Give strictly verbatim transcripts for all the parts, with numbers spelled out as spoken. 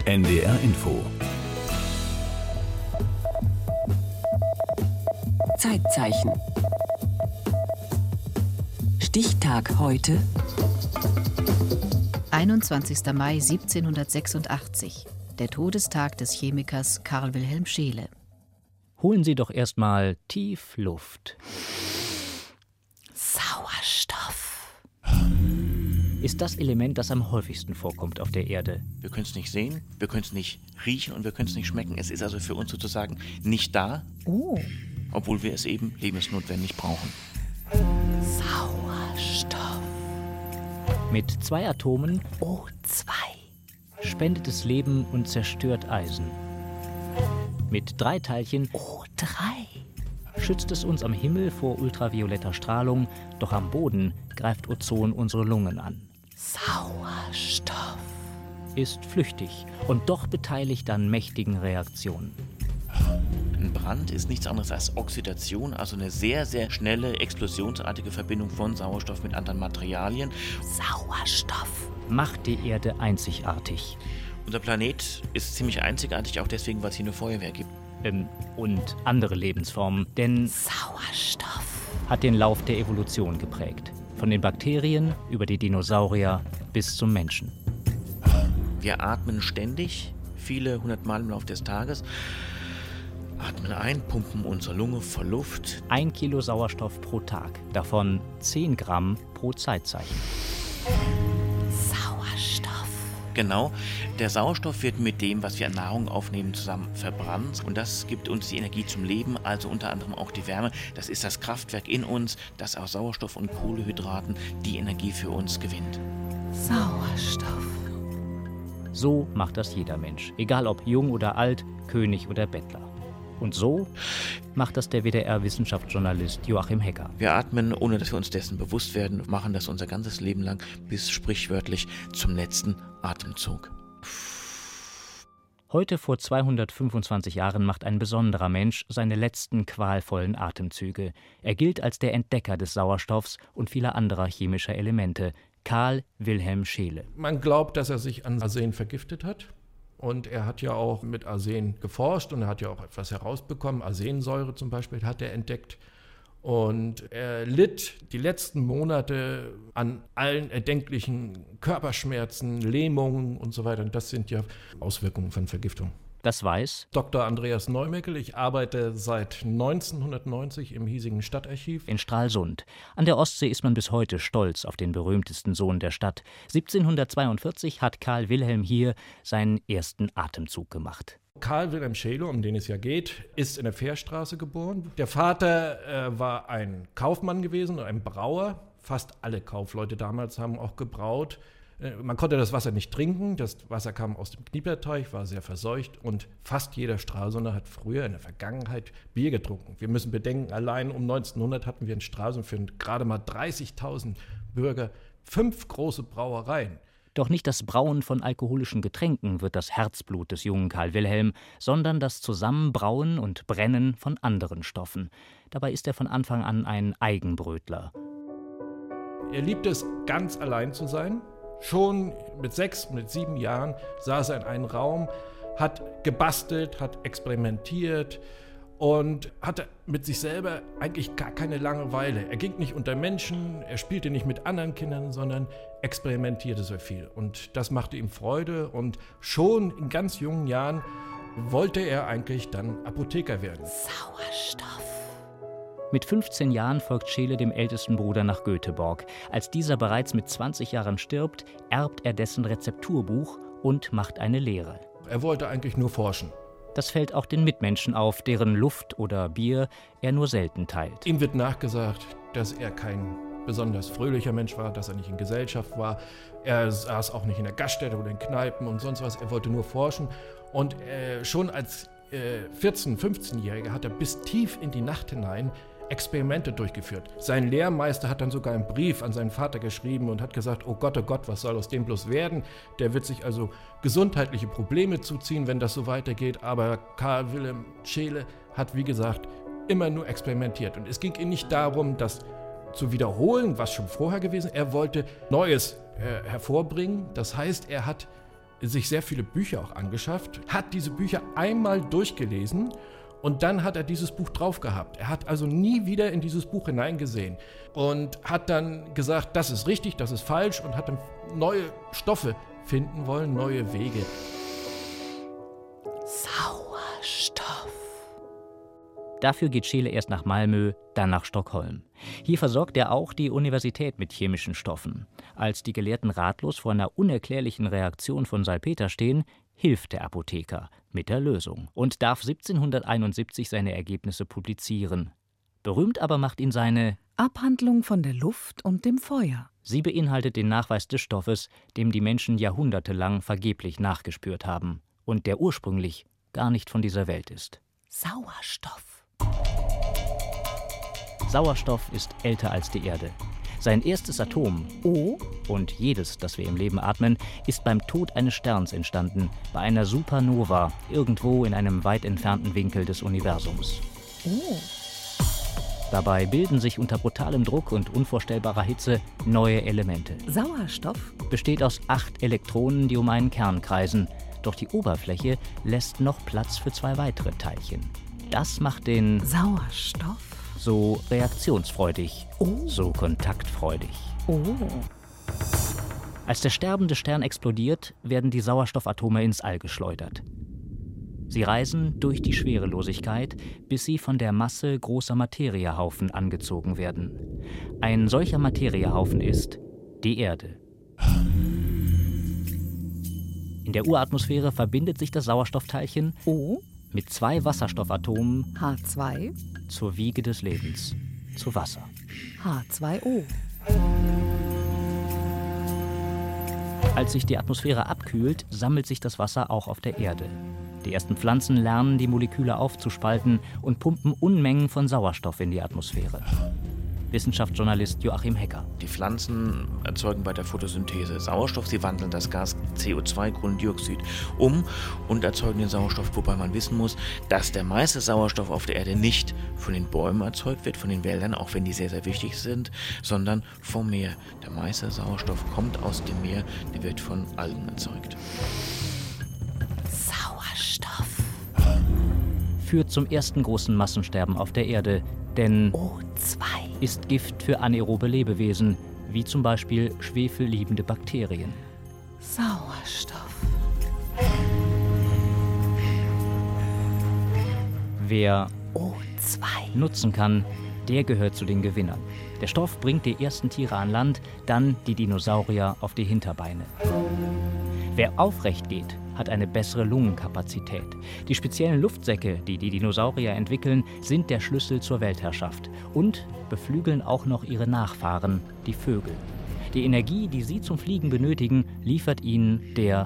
N D R Info. Zeitzeichen. Stichtag heute. einundzwanzigster Mai siebzehnhundertsechsundachtzig. Der Todestag des Chemikers Carl Wilhelm Scheele. Holen Sie doch erstmal tief Luft. Sauerstoff. Ist das Element, das am häufigsten vorkommt auf der Erde. Wir können es nicht sehen, wir können es nicht riechen und wir können es nicht schmecken. Es ist also für uns sozusagen nicht da, Oh. obwohl wir es eben lebensnotwendig brauchen. Sauerstoff. Mit zwei Atomen O zwei. spendet es Leben und zerstört Eisen. Mit drei Teilchen O drei. schützt es uns am Himmel vor ultravioletter Strahlung, doch am Boden greift Ozon unsere Lungen an. Sauerstoff. Ist flüchtig und doch beteiligt an mächtigen Reaktionen. Ein Brand ist nichts anderes als Oxidation, also eine sehr, sehr schnelle, explosionsartige Verbindung von Sauerstoff mit anderen Materialien. Sauerstoff. Macht die Erde einzigartig. Unser Planet ist ziemlich einzigartig, auch deswegen, weil es hier eine Feuerwehr gibt. Ähm, und andere Lebensformen, denn Sauerstoff. hat den Lauf der Evolution geprägt. Von den Bakterien über die Dinosaurier bis zum Menschen. Wir atmen ständig, viele hundert Mal im Laufe des Tages. Atmen ein, pumpen unsere Lunge voll Luft. Ein Kilo Sauerstoff pro Tag, davon zehn Gramm pro Zeitzeichen. Sauerstoff. Genau, der Sauerstoff wird mit dem, was wir an Nahrung aufnehmen, zusammen verbrannt. Und das gibt uns die Energie zum Leben, also unter anderem auch die Wärme. Das ist das Kraftwerk in uns, das aus Sauerstoff und Kohlenhydraten die Energie für uns gewinnt. Sauerstoff. So macht das jeder Mensch, egal ob jung oder alt, König oder Bettler. Und so macht das der W D R-Wissenschaftsjournalist Joachim Hecker. Wir atmen, ohne dass wir uns dessen bewusst werden, machen das unser ganzes Leben lang, bis sprichwörtlich zum letzten Atemzug. Heute vor zweihundertfünfundzwanzig Jahren macht ein besonderer Mensch seine letzten qualvollen Atemzüge. Er gilt als der Entdecker des Sauerstoffs und vieler anderer chemischer Elemente. Carl Wilhelm Scheele. Man glaubt, dass er sich an Arsen vergiftet hat. Und er hat ja auch mit Arsen geforscht und er hat ja auch etwas herausbekommen. Arsensäure zum Beispiel hat er entdeckt. Und er litt die letzten Monate an allen erdenklichen Körperschmerzen, Lähmungen und so weiter. Und das sind ja Auswirkungen von Vergiftung. Das weiß Doktor Andreas Neumeckel. Ich arbeite seit neunzehnhundertneunzig im hiesigen Stadtarchiv. in Stralsund. An der Ostsee ist man bis heute stolz auf den berühmtesten Sohn der Stadt. siebzehnhundertzweiundvierzig hat Carl Wilhelm hier seinen ersten Atemzug gemacht. Carl Wilhelm Scheele, um den es ja geht, ist in der Fährstraße geboren. Der Vater äh, war ein Kaufmann gewesen, ein Brauer. Fast alle Kaufleute damals haben auch gebraut. Äh, man konnte das Wasser nicht trinken. Das Wasser kam aus dem Knieperteich, war sehr verseucht. Und fast jeder Stralsunder hat früher in der Vergangenheit Bier getrunken. Wir müssen bedenken, allein um neunzehnhundert hatten wir in Stralsund für gerade mal dreißigtausend Bürger fünf große Brauereien. Doch nicht das Brauen von alkoholischen Getränken wird das Herzblut des jungen Carl Wilhelm, sondern das Zusammenbrauen und Brennen von anderen Stoffen. Dabei ist er von Anfang an ein Eigenbrötler. Er liebte es, ganz allein zu sein. Schon mit sechs, mit sieben Jahren saß er in einem Raum, hat gebastelt, hat experimentiert und hatte mit sich selber eigentlich gar keine Langeweile. Er ging nicht unter Menschen, er spielte nicht mit anderen Kindern, sondern experimentierte sehr viel. Und das machte ihm Freude. Und schon in ganz jungen Jahren wollte er eigentlich dann Apotheker werden. Sauerstoff. Mit fünfzehn Jahren folgt Scheele dem ältesten Bruder nach Göteborg. Als dieser bereits mit zwanzig Jahren stirbt, erbt er dessen Rezepturbuch und macht eine Lehre. Er wollte eigentlich nur forschen. Das fällt auch den Mitmenschen auf, deren Luft oder Bier er nur selten teilt. Ihm wird nachgesagt, dass er kein besonders fröhlicher Mensch war, dass er nicht in Gesellschaft war. Er saß auch nicht in der Gaststätte oder in Kneipen und sonst was. Er wollte nur forschen. Und äh, schon als äh, vierzehn-, fünfzehnjähriger hat er bis tief in die Nacht hinein Experimente durchgeführt. Sein Lehrmeister hat dann sogar einen Brief an seinen Vater geschrieben und hat gesagt, oh Gott, oh Gott, was soll aus dem bloß werden? Der wird sich also gesundheitliche Probleme zuziehen, wenn das so weitergeht. Aber Carl Wilhelm Scheele hat, wie gesagt, immer nur experimentiert. Und es ging ihm nicht darum, das zu wiederholen, was schon vorher gewesen ist. Er wollte Neues äh, hervorbringen. Das heißt, er hat sich sehr viele Bücher auch angeschafft, hat diese Bücher einmal durchgelesen und dann hat er dieses Buch drauf gehabt. Er hat also nie wieder in dieses Buch hineingesehen und hat dann gesagt, das ist richtig, das ist falsch und hat dann neue Stoffe finden wollen, neue Wege. Sauerstoff. Dafür geht Scheele erst nach Malmö, dann nach Stockholm. Hier versorgt er auch die Universität mit chemischen Stoffen. Als die Gelehrten ratlos vor einer unerklärlichen Reaktion von Salpeter stehen, hilft der Apotheker mit der Lösung und darf siebzehnhunderteinundsiebzig seine Ergebnisse publizieren. Berühmt aber macht ihn seine Abhandlung von der Luft und dem Feuer. Sie beinhaltet den Nachweis des Stoffes, dem die Menschen jahrhundertelang vergeblich nachgespürt haben und der ursprünglich gar nicht von dieser Welt ist. Sauerstoff. Sauerstoff ist älter als die Erde. Sein erstes Atom, O, und jedes, das wir im Leben atmen, ist beim Tod eines Sterns entstanden, bei einer Supernova, irgendwo in einem weit entfernten Winkel des Universums. Oh. Dabei bilden sich unter brutalem Druck und unvorstellbarer Hitze neue Elemente. Sauerstoff Besteht aus acht Elektronen, die um einen Kern kreisen. Doch die Oberfläche lässt noch Platz für zwei weitere Teilchen. Das macht den Sauerstoff. so reaktionsfreudig, Oh. so kontaktfreudig. Oh. Als der sterbende Stern explodiert, werden die Sauerstoffatome ins All geschleudert. Sie reisen durch die Schwerelosigkeit, bis sie von der Masse großer Materiehaufen angezogen werden. Ein solcher Materiehaufen ist die Erde. In der Uratmosphäre verbindet sich das Sauerstoffteilchen O. mit zwei Wasserstoffatomen H zwei. zur Wiege des Lebens, zu Wasser. H zwei O. Als sich die Atmosphäre abkühlt, sammelt sich das Wasser auch auf der Erde. Die ersten Pflanzen lernen, die Moleküle aufzuspalten und pumpen Unmengen von Sauerstoff in die Atmosphäre. Wissenschaftsjournalist Joachim Hecker. Die Pflanzen erzeugen bei der Photosynthese Sauerstoff, sie wandeln das Gas C O zwei, Kohlendioxid, um und erzeugen den Sauerstoff, wobei man wissen muss, dass der meiste Sauerstoff auf der Erde nicht von den Bäumen erzeugt wird, von den Wäldern, auch wenn die sehr, sehr wichtig sind, sondern vom Meer. Der meiste Sauerstoff kommt aus dem Meer, der wird von Algen erzeugt. Sauerstoff. Führt zum ersten großen Massensterben auf der Erde, denn O zwei. ist Gift für anaerobe Lebewesen, wie zum Beispiel schwefelliebende Bakterien. Sauerstoff. Wer O zwei. nutzen kann, der gehört zu den Gewinnern. Der Stoff bringt die ersten Tiere an Land, dann die Dinosaurier auf die Hinterbeine. Wer aufrecht geht, hat eine bessere Lungenkapazität. Die speziellen Luftsäcke, die die Dinosaurier entwickeln, sind der Schlüssel zur Weltherrschaft und beflügeln auch noch ihre Nachfahren, die Vögel. Die Energie, die sie zum Fliegen benötigen, liefert ihnen der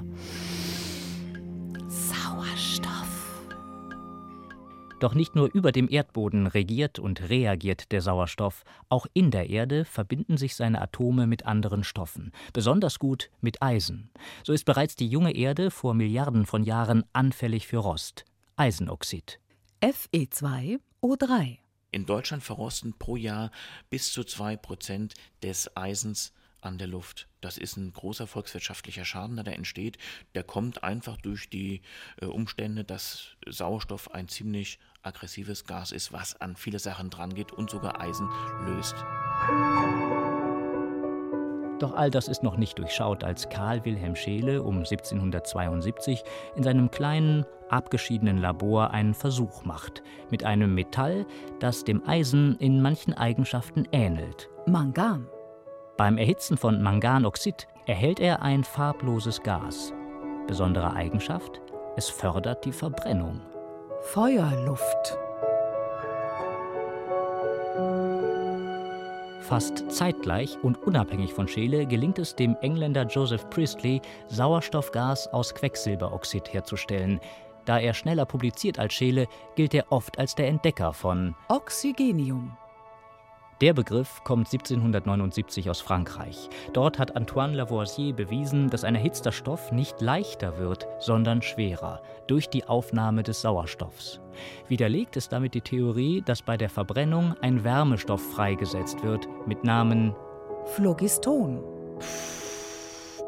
Sauerstoff. Doch nicht nur über dem Erdboden regiert und reagiert der Sauerstoff, auch in der Erde verbinden sich seine Atome mit anderen Stoffen, besonders gut mit Eisen. So ist bereits die junge Erde vor Milliarden von Jahren anfällig für Rost. Eisenoxid. F E zwei O drei. In Deutschland verrosten pro Jahr bis zu zwei Prozent des Eisens an der Luft. Das ist ein großer volkswirtschaftlicher Schaden, der da entsteht. Der kommt einfach durch die äh, Umstände, dass Sauerstoff ein ziemlich aggressives Gas ist, was an viele Sachen drangeht und sogar Eisen löst. Doch all das ist noch nicht durchschaut, als Carl Wilhelm Scheele um siebzehnhundertzweiundsiebzig in seinem kleinen, abgeschiedenen Labor einen Versuch macht mit einem Metall, das dem Eisen in manchen Eigenschaften ähnelt. Mangan. Beim Erhitzen von Manganoxid erhält er ein farbloses Gas. Besondere Eigenschaft: es fördert die Verbrennung. Feuerluft. Fast zeitgleich und unabhängig von Scheele gelingt es dem Engländer Joseph Priestley, Sauerstoffgas aus Quecksilberoxid herzustellen. Da er schneller publiziert als Scheele, gilt er oft als der Entdecker von Oxygenium. Der Begriff kommt siebzehnhundertneunundsiebzig aus Frankreich. Dort hat Antoine Lavoisier bewiesen, dass ein erhitzter Stoff nicht leichter wird, sondern schwerer, durch die Aufnahme des Sauerstoffs. Widerlegt ist damit die Theorie, dass bei der Verbrennung ein Wärmestoff freigesetzt wird, mit Namen Phlogiston.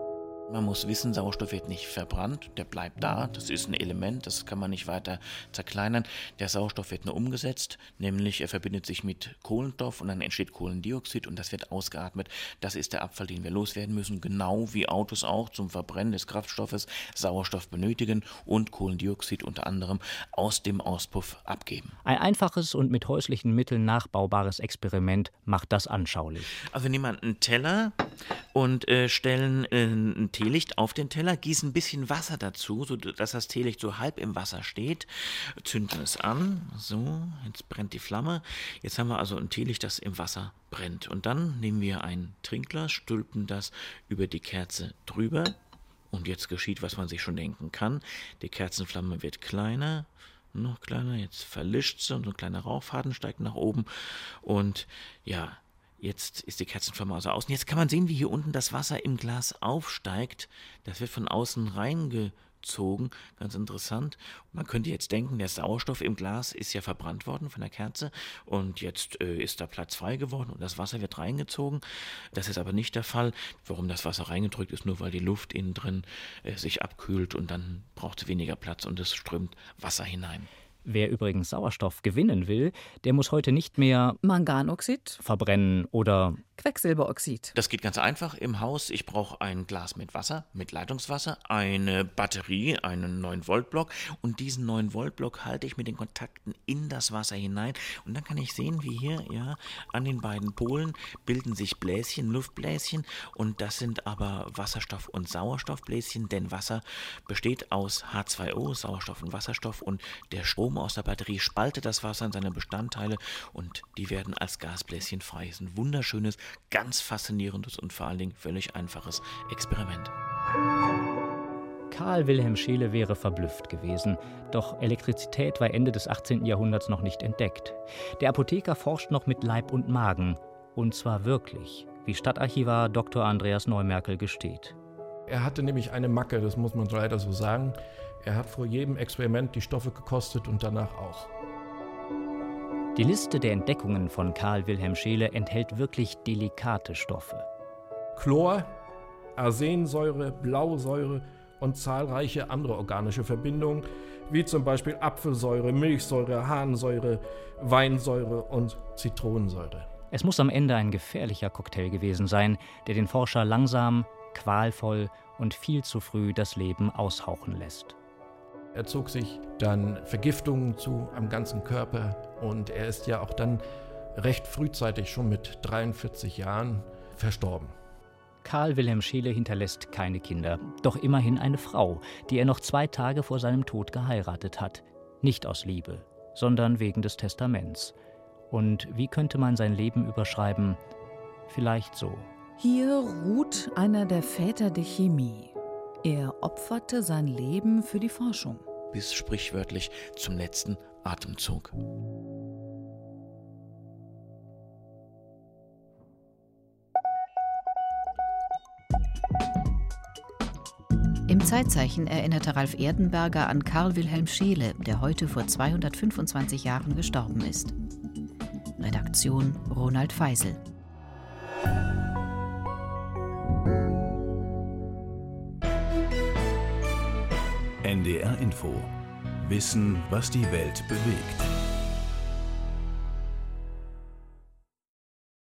Man muss wissen, Sauerstoff wird nicht verbrannt, der bleibt da, das ist ein Element, das kann man nicht weiter zerkleinern. Der Sauerstoff wird nur umgesetzt, nämlich er verbindet sich mit Kohlenstoff und dann entsteht Kohlendioxid und das wird ausgeatmet. Das ist der Abfall, den wir loswerden müssen, genau wie Autos auch zum Verbrennen des Kraftstoffes Sauerstoff benötigen und Kohlendioxid unter anderem aus dem Auspuff abgeben. Ein einfaches und mit häuslichen Mitteln nachbaubares Experiment macht das anschaulich. Also wir nehmen einen Teller und äh, stellen äh, ein Teelicht auf den Teller, gießen ein bisschen Wasser dazu, sodass das Teelicht so halb im Wasser steht, zünden es an, so, jetzt brennt die Flamme. Jetzt haben wir also ein Teelicht, das im Wasser brennt. Und dann nehmen wir ein Trinkglas, stülpen das über die Kerze drüber und jetzt geschieht, was man sich schon denken kann. Die Kerzenflamme wird kleiner, noch kleiner, jetzt verlischt sie und so ein kleiner Rauchfaden steigt nach oben und ja, jetzt ist die Kerzenflamme also außen. Jetzt kann man sehen, wie hier unten das Wasser im Glas aufsteigt. Das wird von außen reingezogen. Ganz interessant. Man könnte jetzt denken, der Sauerstoff im Glas ist ja verbrannt worden von der Kerze und jetzt äh, ist da Platz frei geworden und das Wasser wird reingezogen. Das ist aber nicht der Fall. Warum das Wasser reingedrückt ist, nur weil die Luft innen drin äh, sich abkühlt und dann braucht es weniger Platz und es strömt Wasser hinein. Wer übrigens Sauerstoff gewinnen will, der muss heute nicht mehr Manganoxid, verbrennen oder Quecksilberoxid. Das geht ganz einfach im Haus. Ich brauche ein Glas mit Wasser, mit Leitungswasser, eine Batterie, einen neun Volt Block und diesen neun Volt Block halte ich mit den Kontakten in das Wasser hinein und dann kann ich sehen, wie hier ja an den beiden Polen bilden sich Bläschen, Luftbläschen und das sind aber Wasserstoff- und Sauerstoffbläschen, denn Wasser besteht aus H zwei O, Sauerstoff und Wasserstoff und der Strom aus der Batterie spaltet das Wasser in seine Bestandteile und die werden als Gasbläschen frei. Das ist ein wunderschönes, ganz faszinierendes und vor allen Dingen völlig einfaches Experiment. Carl Wilhelm Scheele wäre verblüfft gewesen. Doch Elektrizität war Ende des achtzehnten Jahrhunderts noch nicht entdeckt. Der Apotheker forscht noch mit Leib und Magen. Und zwar wirklich, wie Stadtarchivar Doktor Andreas Neumerkel gesteht. Er hatte nämlich eine Macke, das muss man leider so sagen. Er hat vor jedem Experiment die Stoffe gekostet und danach auch. Die Liste der Entdeckungen von Carl Wilhelm Scheele enthält wirklich delikate Stoffe. Chlor, Arsensäure, Blausäure und zahlreiche andere organische Verbindungen, wie zum Beispiel Apfelsäure, Milchsäure, Harnsäure, Weinsäure und Zitronensäure. Es muss am Ende ein gefährlicher Cocktail gewesen sein, der den Forscher langsam, qualvoll und viel zu früh das Leben aushauchen lässt. Er zog sich dann Vergiftungen zu am ganzen Körper und er ist ja auch dann recht frühzeitig, schon mit dreiundvierzig Jahren, verstorben. Carl Wilhelm Scheele hinterlässt keine Kinder, doch immerhin eine Frau, die er noch zwei Tage vor seinem Tod geheiratet hat. Nicht aus Liebe, sondern wegen des Testaments. Und wie könnte man sein Leben überschreiben? Vielleicht so. Hier ruht einer der Väter der Chemie. Er opferte sein Leben für die Forschung. Bis sprichwörtlich zum letzten Atemzug. Im Zeitzeichen erinnerte Ralf Erdenberger an Carl Wilhelm Scheele, der heute vor zweihundertfünfundzwanzig Jahren gestorben ist. Redaktion Ronald Feisel. N D R Info. Wissen, was die Welt bewegt.